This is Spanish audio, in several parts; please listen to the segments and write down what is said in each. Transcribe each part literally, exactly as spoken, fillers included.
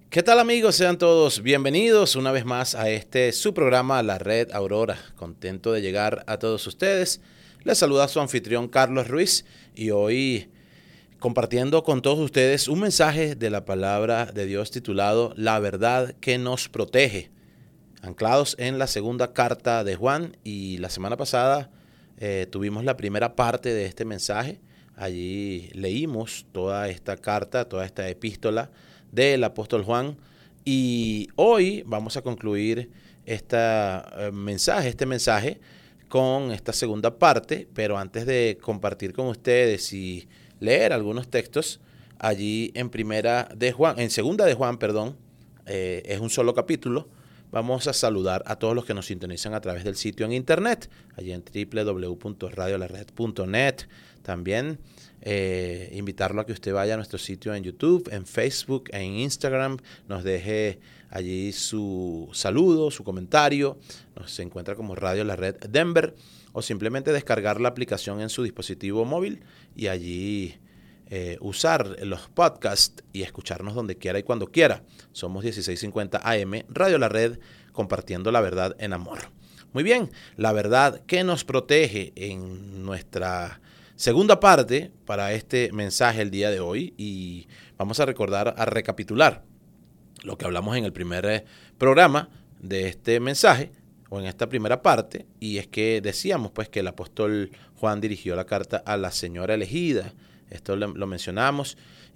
¿Qué tal, amigos? Sean todos bienvenidos una vez más a este su programa, La Red Aurora. Contento de llegar a todos ustedes. Les saluda su anfitrión Carlos Ruiz y hoy compartiendo con todos ustedes un mensaje de la palabra de Dios titulado La verdad que nos protege, anclados en la segunda carta de Juan. Y la semana pasada eh, tuvimos la primera parte de este mensaje. Allí leímos toda esta carta, toda esta epístola del apóstol Juan, y hoy vamos a concluir esta, eh, mensaje, este mensaje con esta segunda parte. Pero antes de compartir con ustedes y leer algunos textos, allí en primera de Juan, en segunda de Juan, perdón, eh, es un solo capítulo. Vamos a saludar a todos los que nos sintonizan a través del sitio en internet, allí en doble u doble u doble u punto radio la red punto net. También eh, invitarlo a que usted vaya a nuestro sitio en YouTube, en Facebook, en Instagram, nos deje allí su saludo, su comentario. Nos encuentra como Radio La Red Denver, o simplemente descargar la aplicación en su dispositivo móvil y allí Eh, usar los podcasts y escucharnos donde quiera y cuando quiera. Somos dieciséis cincuenta A M, Radio La Red, compartiendo la verdad en amor. Muy bien, la verdad que nos protege en nuestra segunda parte para este mensaje el día de hoy. Y vamos a recordar, a recapitular lo que hablamos en el primer eh, programa de este mensaje, o en esta primera parte, y es que decíamos pues que el apóstol Juan dirigió la carta a la señora elegida. Esto lo, lo mencionamos,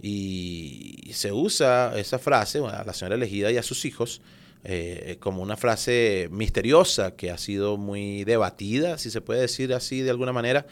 y se usa esa frase, a la señora elegida y a sus hijos, eh, como una frase misteriosa que ha sido muy debatida, si se puede decir así de alguna manera,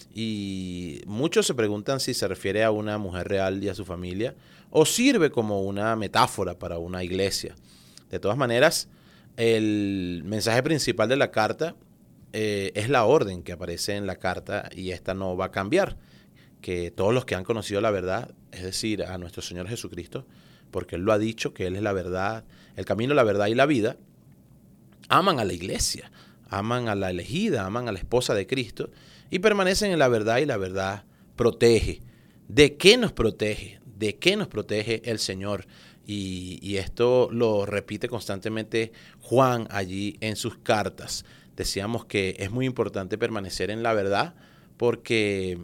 y muchos se preguntan si se refiere a una mujer real y a su familia, o sirve como una metáfora para una iglesia. De todas maneras, el mensaje principal de la carta eh, es la orden que aparece en la carta, y esta no va a cambiar. Que todos los que han conocido la verdad, es decir, a nuestro Señor Jesucristo, porque Él lo ha dicho, que Él es la verdad, el camino, la verdad y la vida, aman a la iglesia, aman a la elegida, aman a la esposa de Cristo, y permanecen en la verdad, y la verdad protege. ¿De qué nos protege? ¿De qué nos protege el Señor? Y, y esto lo repite constantemente Juan allí en sus cartas. Decíamos que es muy importante permanecer en la verdad, porque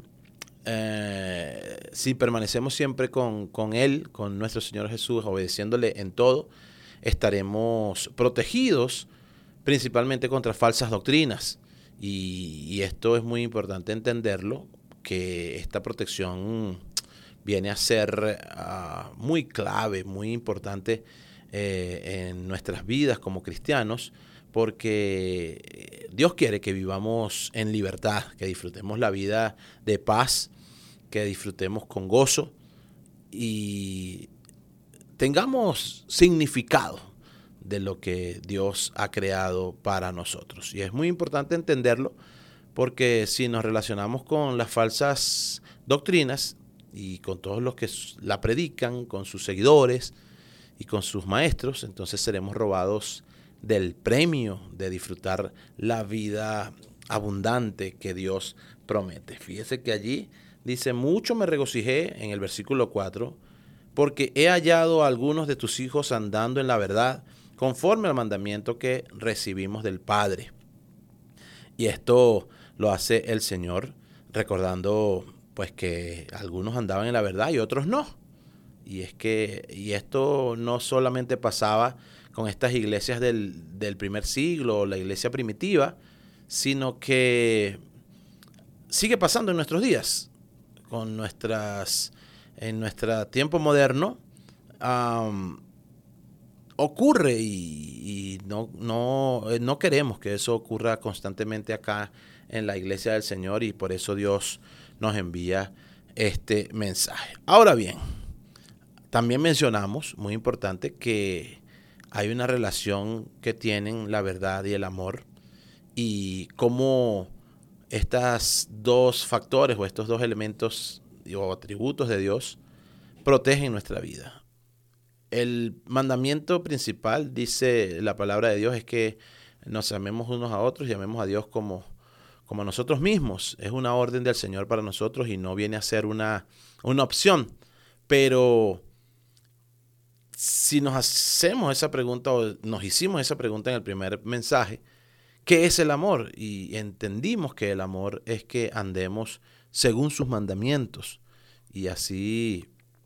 Eh, si permanecemos siempre con, con Él, con nuestro Señor Jesús, obedeciéndole en todo, estaremos protegidos principalmente contra falsas doctrinas. Y, y esto es muy importante entenderlo, que esta protección viene a ser uh, muy clave, muy importante eh, en nuestras vidas como cristianos, porque Dios quiere que vivamos en libertad, que disfrutemos la vida de paz, que disfrutemos con gozo y tengamos significado de lo que Dios ha creado para nosotros. Y es muy importante entenderlo, porque si nos relacionamos con las falsas doctrinas y con todos los que la predican, con sus seguidores y con sus maestros, entonces seremos robados del premio de disfrutar la vida abundante que Dios promete. Fíjese que allí dice: mucho me regocijé, en el versículo cuatro, porque he hallado a algunos de tus hijos andando en la verdad, conforme al mandamiento que recibimos del Padre. Y esto lo hace el Señor, recordando pues que algunos andaban en la verdad y otros no. Y es que, y esto no solamente pasaba con estas iglesias del, del primer siglo, la iglesia primitiva, sino que sigue pasando en nuestros días, con nuestras, en nuestro tiempo moderno. Um, ocurre y, y no, no, no queremos que eso ocurra constantemente acá en la iglesia del Señor, y por eso Dios nos envía este mensaje. Ahora bien, también mencionamos, muy importante, que hay una relación que tienen la verdad y el amor, y cómo estos dos factores o estos dos elementos o atributos de Dios protegen nuestra vida. El mandamiento principal, dice la palabra de Dios, es que nos amemos unos a otros y amemos a Dios como, como a nosotros mismos. Es una orden del Señor para nosotros y no viene a ser una, una opción. Pero si nos hacemos esa pregunta o nos hicimos esa pregunta en el primer mensaje, ¿qué es el amor? Y entendimos que el amor es que andemos según sus mandamientos. Y así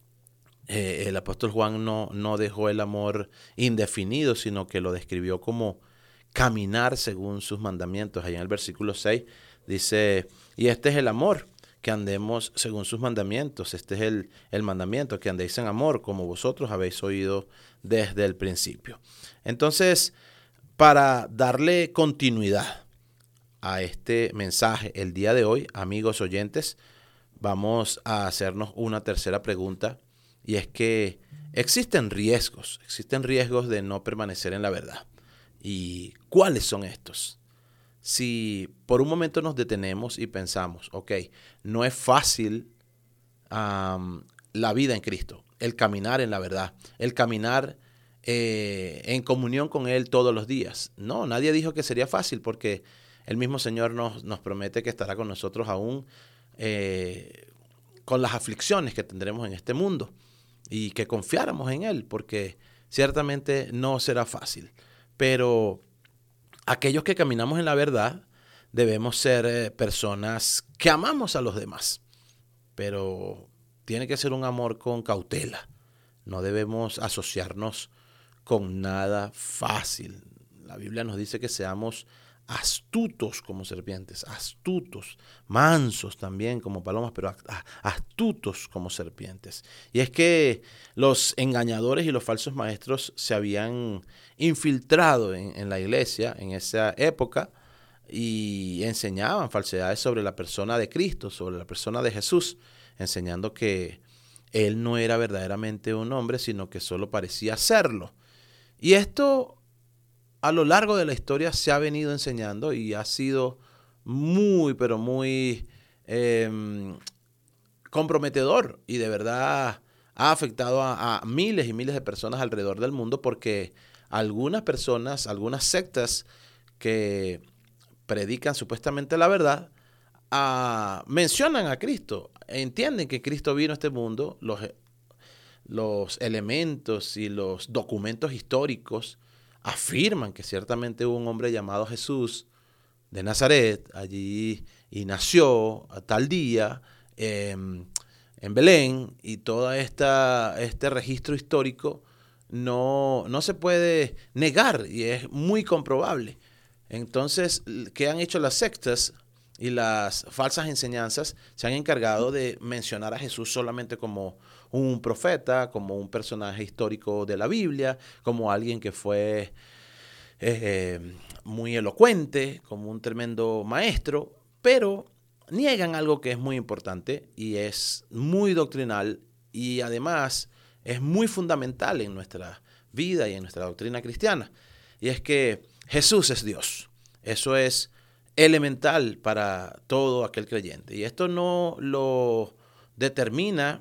eh, el apóstol Juan no, no dejó el amor indefinido, sino que lo describió como caminar según sus mandamientos. Allá en el versículo seis dice, y este es el amor, que andemos según sus mandamientos. Este es el, el mandamiento, que andéis en amor, como vosotros habéis oído desde el principio. Entonces, para darle continuidad a este mensaje el día de hoy, amigos oyentes, vamos a hacernos una tercera pregunta, y es que existen riesgos, existen riesgos de no permanecer en la verdad. ¿Y cuáles son estos? Si por un momento nos detenemos y pensamos, ok, no es fácil um, la vida en Cristo, el caminar en la verdad, el caminar eh, en comunión con Él todos los días. No, nadie dijo que sería fácil, porque el mismo Señor nos, nos promete que estará con nosotros aún eh, con las aflicciones que tendremos en este mundo, y que confiáramos en Él, porque ciertamente no será fácil. Pero aquellos que caminamos en la verdad debemos ser eh, personas que amamos a los demás, pero tiene que ser un amor con cautela. No debemos asociarnos con nada fácil. La Biblia nos dice que seamos astutos como serpientes, astutos, mansos también como palomas, pero astutos como serpientes. Y es que los engañadores y los falsos maestros se habían infiltrado en, en la iglesia en esa época y enseñaban falsedades sobre la persona de Cristo, sobre la persona de Jesús, enseñando que Él no era verdaderamente un hombre, sino que solo parecía serlo. Y esto a lo largo de la historia se ha venido enseñando y ha sido muy, pero muy eh, comprometedor, y de verdad ha afectado a, a miles y miles de personas alrededor del mundo, porque algunas personas, algunas sectas que predican supuestamente la verdad, uh, mencionan a Cristo, entienden que Cristo vino a este mundo, los, los elementos y los documentos históricos afirman que ciertamente hubo un hombre llamado Jesús de Nazaret allí y nació a tal día eh, en Belén, y todo esta, este registro histórico no, no se puede negar y es muy comprobable. Entonces, ¿qué han hecho las sectas y las falsas enseñanzas? Se han encargado de mencionar a Jesús solamente como un profeta, como un personaje histórico de la Biblia, como alguien que fue eh, muy elocuente, como un tremendo maestro, pero niegan algo que es muy importante y es muy doctrinal, y además es muy fundamental en nuestra vida y en nuestra doctrina cristiana, y es que Jesús es Dios. Eso es elemental para todo aquel creyente, y esto no lo determina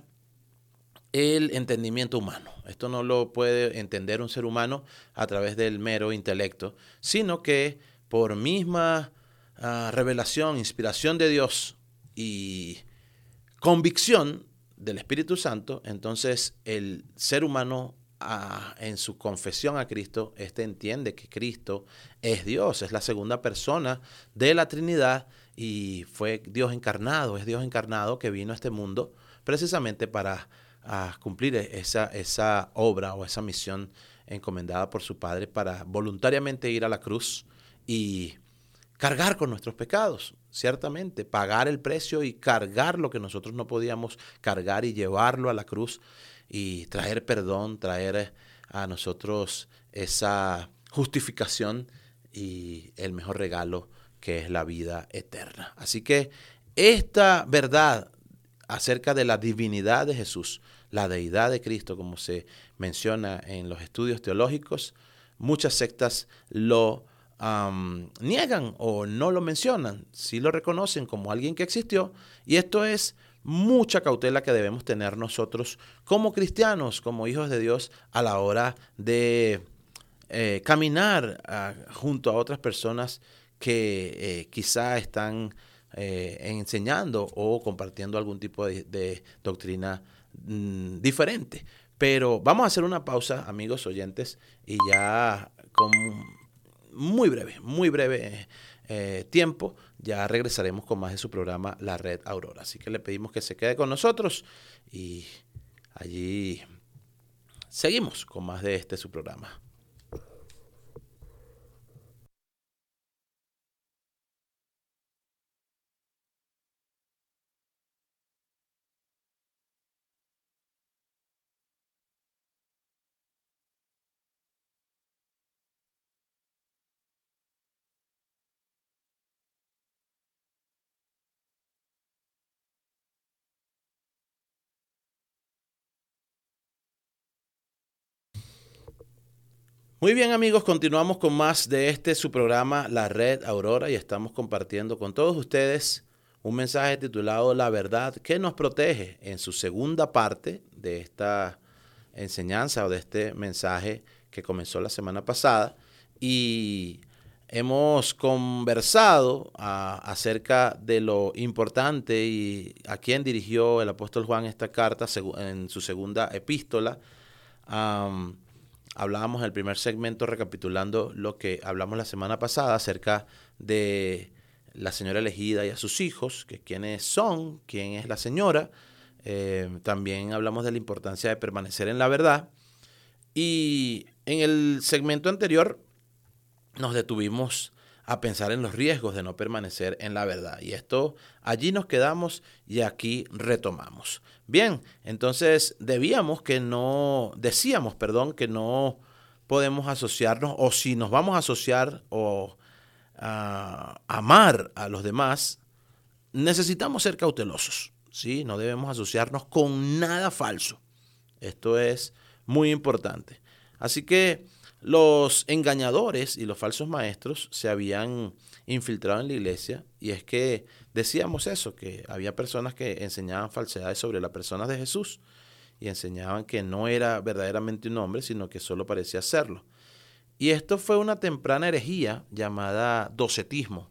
el entendimiento humano. Esto no lo puede entender un ser humano a través del mero intelecto, sino que por misma uh, revelación, inspiración de Dios y convicción del Espíritu Santo, entonces el ser humano uh, en su confesión a Cristo, este entiende que Cristo es Dios, es la segunda persona de la Trinidad y fue Dios encarnado, es Dios encarnado que vino a este mundo precisamente para a cumplir esa, esa obra o esa misión encomendada por su Padre, para voluntariamente ir a la cruz y cargar con nuestros pecados, ciertamente, pagar el precio y cargar lo que nosotros no podíamos cargar y llevarlo a la cruz y traer perdón, traer a nosotros esa justificación y el mejor regalo que es la vida eterna. Así que esta verdad acerca de la divinidad de Jesús, la deidad de Cristo, como se menciona en los estudios teológicos, muchas sectas lo um, niegan o no lo mencionan, sí lo reconocen como alguien que existió, y esto es mucha cautela que debemos tener nosotros como cristianos, como hijos de Dios, a la hora de eh, caminar uh, junto a otras personas que eh, quizá están Eh, enseñando o compartiendo algún tipo de, de doctrina mmm, diferente. Pero vamos a hacer una pausa, amigos oyentes, y ya con muy breve, muy breve eh, tiempo, ya regresaremos con más de su programa La Red Aurora. Así que le pedimos que se quede con nosotros y allí seguimos con más de este su programa. Muy bien, amigos, continuamos con más de este su programa La Red Aurora y estamos compartiendo con todos ustedes un mensaje titulado La verdad que nos protege en su segunda parte de esta enseñanza o de este mensaje que comenzó la semana pasada y hemos conversado a, acerca de lo importante y a quién dirigió el apóstol Juan esta carta en su segunda epístola. Um, Hablábamos en el primer segmento recapitulando lo que hablamos la semana pasada acerca de la señora elegida y a sus hijos, que quiénes son, quién es la señora. Eh, también hablamos de la importancia de permanecer en la verdad. Y en el segmento anterior nos detuvimos a pensar en los riesgos de no permanecer en la verdad. Y esto, allí nos quedamos y aquí retomamos. Bien, entonces debíamos que no, decíamos, perdón, que no podemos asociarnos, o si nos vamos a asociar o a amar a los demás, necesitamos ser cautelosos, ¿sí? No debemos asociarnos con nada falso. Esto es muy importante. Así que los engañadores y los falsos maestros se habían infiltrado en la iglesia y es que decíamos eso, que había personas que enseñaban falsedades sobre las personas de Jesús y enseñaban que no era verdaderamente un hombre, sino que solo parecía serlo. Y esto fue una temprana herejía llamada docetismo.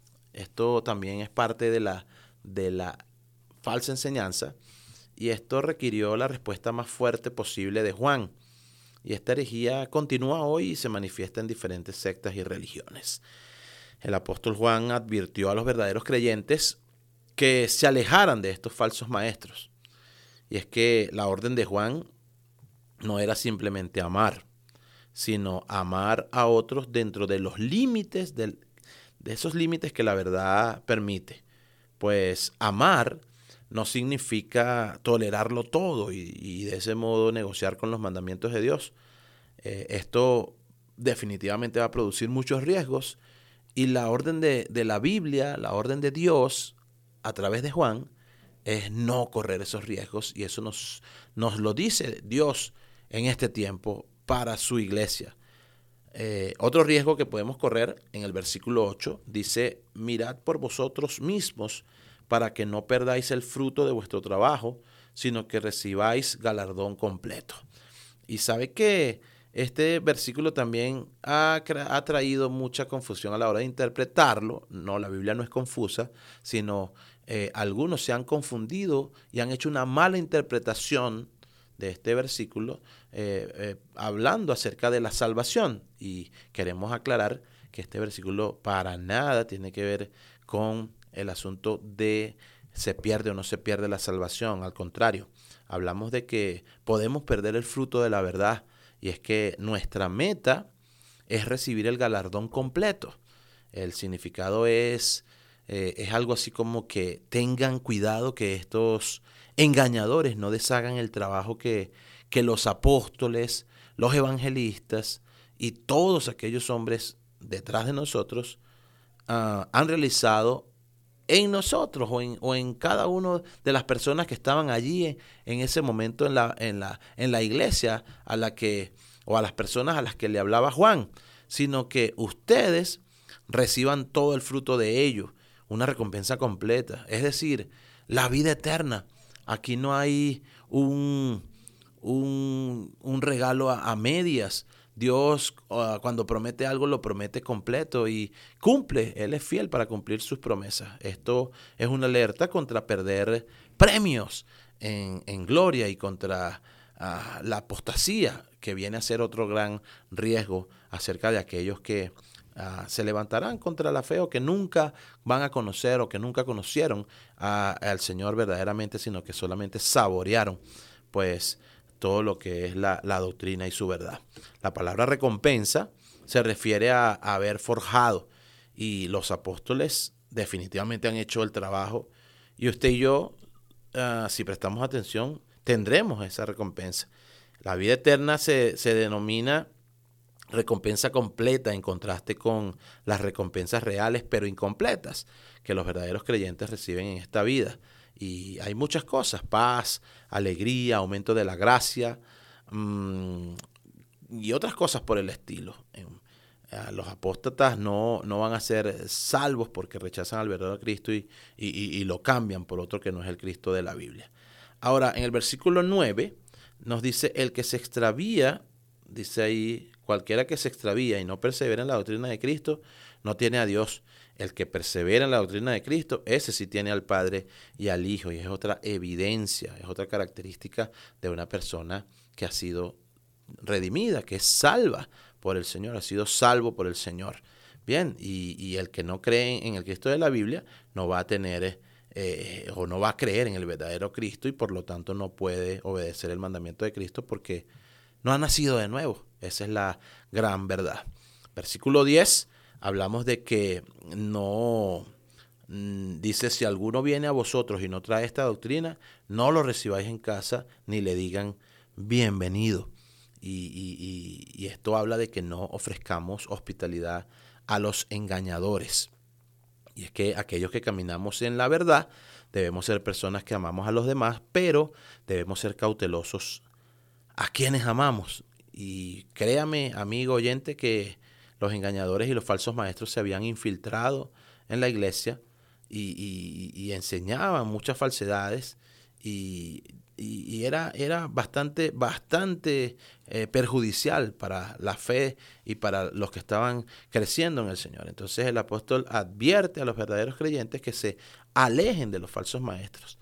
Esto también es parte de la, de la falsa enseñanza y esto requirió la respuesta más fuerte posible de Juan. Y esta herejía continúa hoy y se manifiesta en diferentes sectas y religiones. El apóstol Juan advirtió a los verdaderos creyentes que se alejaran de estos falsos maestros. Y es que la orden de Juan no era simplemente amar, sino amar a otros dentro de los límites, del, de esos límites que la verdad permite. Pues amar no significa tolerarlo todo y, y de ese modo negociar con los mandamientos de Dios. Eh, esto definitivamente va a producir muchos riesgos y la orden de, de la Biblia, la orden de Dios a través de Juan es no correr esos riesgos y eso nos, nos lo dice Dios en este tiempo para su iglesia. Eh, otro riesgo que podemos correr en el versículo ocho dice, mirad por vosotros mismos para que no perdáis el fruto de vuestro trabajo, sino que recibáis galardón completo. Y sabe que este versículo también ha, ha traído mucha confusión a la hora de interpretarlo. No, la Biblia no es confusa, sino eh, algunos se han confundido y han hecho una mala interpretación de este versículo eh, eh, hablando acerca de la salvación. Y queremos aclarar que este versículo para nada tiene que ver con el asunto de se pierde o no se pierde la salvación. Al contrario, hablamos de que podemos perder el fruto de la verdad y es que nuestra meta es recibir el galardón completo. El significado es, eh, es algo así como que tengan cuidado que estos engañadores no deshagan el trabajo que, que los apóstoles, los evangelistas y todos aquellos hombres detrás de nosotros uh, han realizado en nosotros o en, o en cada una de las personas que estaban allí en, en ese momento en la, en, la, en la iglesia a la que, o a las personas a las que le hablaba Juan, sino que ustedes reciban todo el fruto de ello, una recompensa completa, es decir, la vida eterna. Aquí no hay un, un, un regalo a, a medias. Dios uh, cuando promete algo lo promete completo y cumple. Él es fiel para cumplir sus promesas. Esto es una alerta contra perder premios en, en gloria y contra uh, la apostasía, que viene a ser otro gran riesgo acerca de aquellos que uh, se levantarán contra la fe o que nunca van a conocer o que nunca conocieron uh, al Señor verdaderamente, sino que solamente saborearon pues todo lo que es la, la doctrina y su verdad. La palabra recompensa se refiere a, a haber forjado, y los apóstoles definitivamente han hecho el trabajo, y usted y yo, uh, si prestamos atención, tendremos esa recompensa. La vida eterna se, se denomina recompensa completa, en contraste con las recompensas reales pero incompletas que los verdaderos creyentes reciben en esta vida. Y hay muchas cosas: paz, alegría, aumento de la gracia, mmm, y otras cosas por el estilo. Los apóstatas no, no van a ser salvos porque rechazan al verdadero Cristo y, y, y lo cambian por otro que no es el Cristo de la Biblia. Ahora, en el versículo nueve nos dice: el que se extravía, dice ahí, cualquiera que se extravía y no persevera en la doctrina de Cristo, no tiene a Dios. El que persevera en la doctrina de Cristo, ese sí tiene al Padre y al Hijo. Y es otra evidencia, es otra característica de una persona que ha sido redimida, que es salva por el Señor, ha sido salvo por el Señor. Bien, y, y el que no cree en el Cristo de la Biblia no va a tener eh, o no va a creer en el verdadero Cristo, y por lo tanto no puede obedecer el mandamiento de Cristo porque no ha nacido de nuevo. Esa es la gran verdad. Versículo diez, hablamos de que no, dice: si alguno viene a vosotros y no trae esta doctrina, no lo recibáis en casa ni le digan bienvenido. Y, y, y esto habla de que no ofrezcamos hospitalidad a los engañadores. Y es que aquellos que caminamos en la verdad debemos ser personas que amamos a los demás, pero debemos ser cautelosos a quienes amamos. Y créame, amigo oyente, que los engañadores y los falsos maestros se habían infiltrado en la iglesia y, y, y enseñaban muchas falsedades, y Y era, era bastante, bastante eh, perjudicial para la fe y para los que estaban creciendo en el Señor. Entonces el apóstol advierte a los verdaderos creyentes que se alejen de los falsos maestros.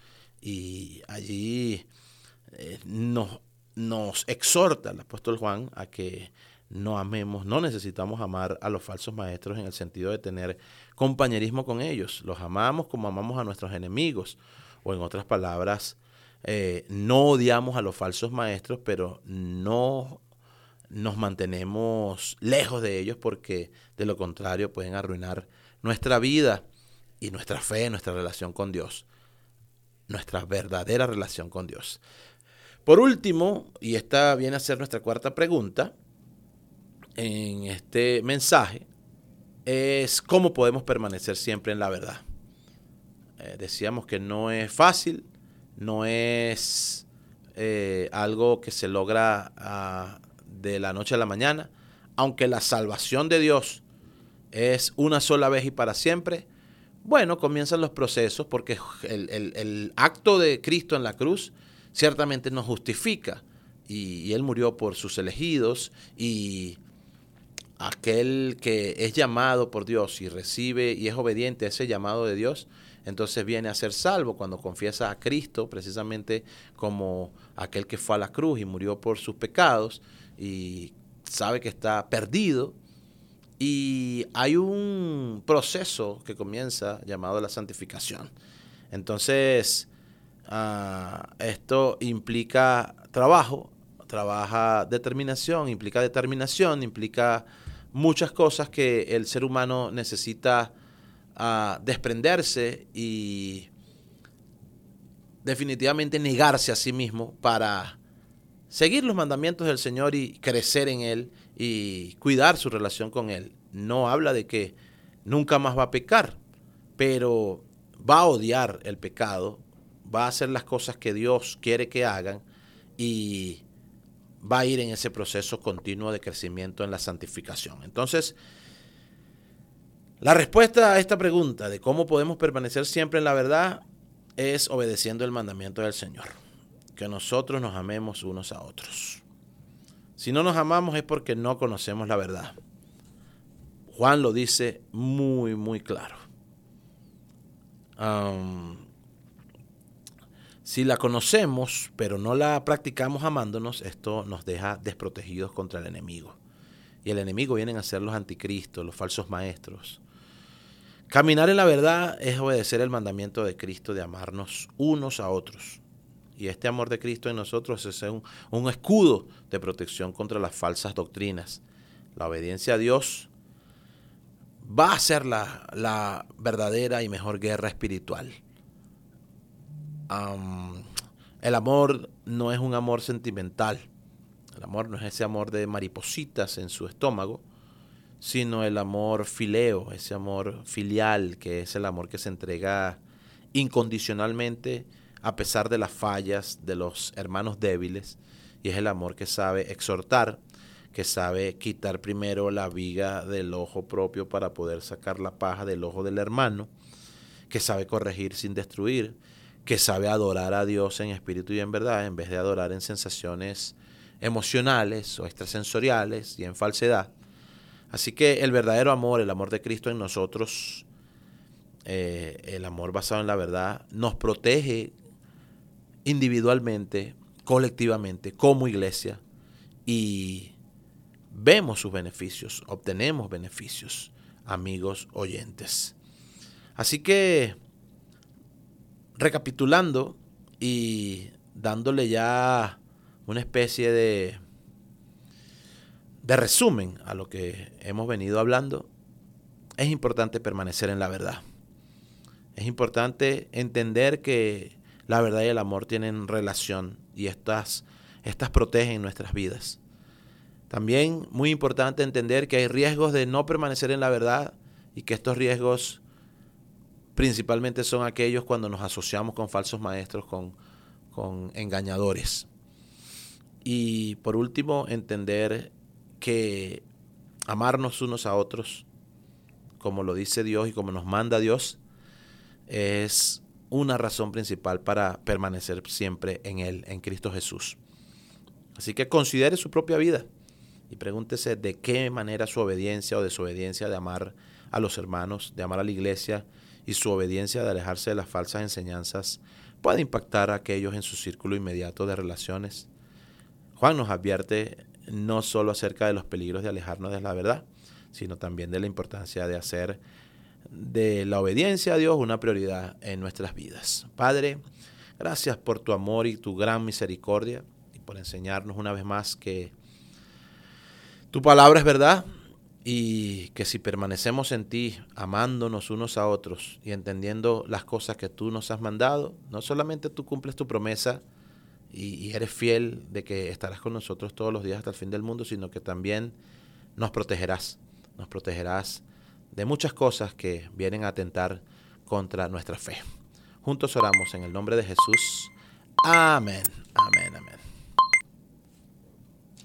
Y allí eh, nos, nos exhorta el apóstol Juan a que no amemos, no necesitamos amar a los falsos maestros en el sentido de tener compañerismo con ellos. Los amamos como amamos a nuestros enemigos, o en otras palabras, Eh, no odiamos a los falsos maestros, pero no nos mantenemos lejos de ellos, porque de lo contrario pueden arruinar nuestra vida y nuestra fe, nuestra relación con Dios, nuestra verdadera relación con Dios. Por último, y esta viene a ser nuestra cuarta pregunta en este mensaje, es cómo podemos permanecer siempre en la verdad. Eh, decíamos que no es fácil. No es eh, algo que se logra uh, de la noche a la mañana. Aunque la salvación de Dios es una sola vez y para siempre, bueno, comienzan los procesos, porque el, el, el acto de Cristo en la cruz ciertamente nos justifica. Y, y Él murió por sus elegidos, y aquel que es llamado por Dios y recibe y es obediente a ese llamado de Dios, entonces viene a ser salvo cuando confiesa a Cristo precisamente como aquel que fue a la cruz y murió por sus pecados, y sabe que está perdido. Y hay un proceso que comienza llamado la santificación. Entonces, uh, esto implica trabajo, trabaja determinación, implica determinación, implica muchas cosas que el ser humano necesita a desprenderse y definitivamente negarse a sí mismo para seguir los mandamientos del Señor y crecer en Él y cuidar su relación con Él. No habla de que nunca más va a pecar, pero va a odiar el pecado, va a hacer las cosas que Dios quiere que hagan, y va a ir en ese proceso continuo de crecimiento en la santificación. Entonces, la respuesta a esta pregunta de cómo podemos permanecer siempre en la verdad es obedeciendo el mandamiento del Señor, que nosotros nos amemos unos a otros. Si no nos amamos es porque no conocemos la verdad. Juan lo dice muy, muy claro. Um, Si la conocemos, pero no la practicamos amándonos, esto nos deja desprotegidos contra el enemigo. Y el enemigo vienen a ser los anticristos, los falsos maestros. Caminar en la verdad es obedecer el mandamiento de Cristo de amarnos unos a otros. Y este amor de Cristo en nosotros es un, un escudo de protección contra las falsas doctrinas. La obediencia a Dios va a ser la, la verdadera y mejor guerra espiritual. Um, el amor no es un amor sentimental. El amor no es ese amor de maripositas en su estómago, sino el amor fileo, ese amor filial, que es el amor que se entrega incondicionalmente a pesar de las fallas de los hermanos débiles, y es el amor que sabe exhortar, que sabe quitar primero la viga del ojo propio para poder sacar la paja del ojo del hermano, que sabe corregir sin destruir, que sabe adorar a Dios en espíritu y en verdad, en vez de adorar en sensaciones emocionales o extrasensoriales y en falsedad. Así que el verdadero amor, el amor de Cristo en nosotros, eh, el amor basado en la verdad, nos protege individualmente, colectivamente, como iglesia, y vemos sus beneficios, obtenemos beneficios, amigos oyentes. Así que, recapitulando y dándole ya una especie de, de resumen a lo que hemos venido hablando, es importante permanecer en la verdad. Es importante entender que la verdad y el amor tienen relación y estas, estas protegen nuestras vidas. También muy importante entender que hay riesgos de no permanecer en la verdad y que estos riesgos principalmente son aquellos cuando nos asociamos con falsos maestros, con, con engañadores. Y por último, entender que amarnos unos a otros, como lo dice Dios y como nos manda Dios, es una razón principal para permanecer siempre en Él, en Cristo Jesús. Así que considere su propia vida y pregúntese de qué manera su obediencia o desobediencia de amar a los hermanos, de amar a la iglesia, y su obediencia de alejarse de las falsas enseñanzas puede impactar a aquellos en su círculo inmediato de relaciones. Juan nos advierte no solo acerca de los peligros de alejarnos de la verdad, sino también de la importancia de hacer de la obediencia a Dios una prioridad en nuestras vidas. Padre, gracias por tu amor y tu gran misericordia y por enseñarnos una vez más que tu palabra es verdad y que si permanecemos en ti, amándonos unos a otros y entendiendo las cosas que tú nos has mandado, no solamente tú cumples tu promesa y, y eres fiel de que estarás con nosotros todos los días hasta el fin del mundo, sino que también nos protegerás, nos protegerás de muchas cosas que vienen a atentar contra nuestra fe. Juntos oramos en el nombre de Jesús. Amén, amén, amén.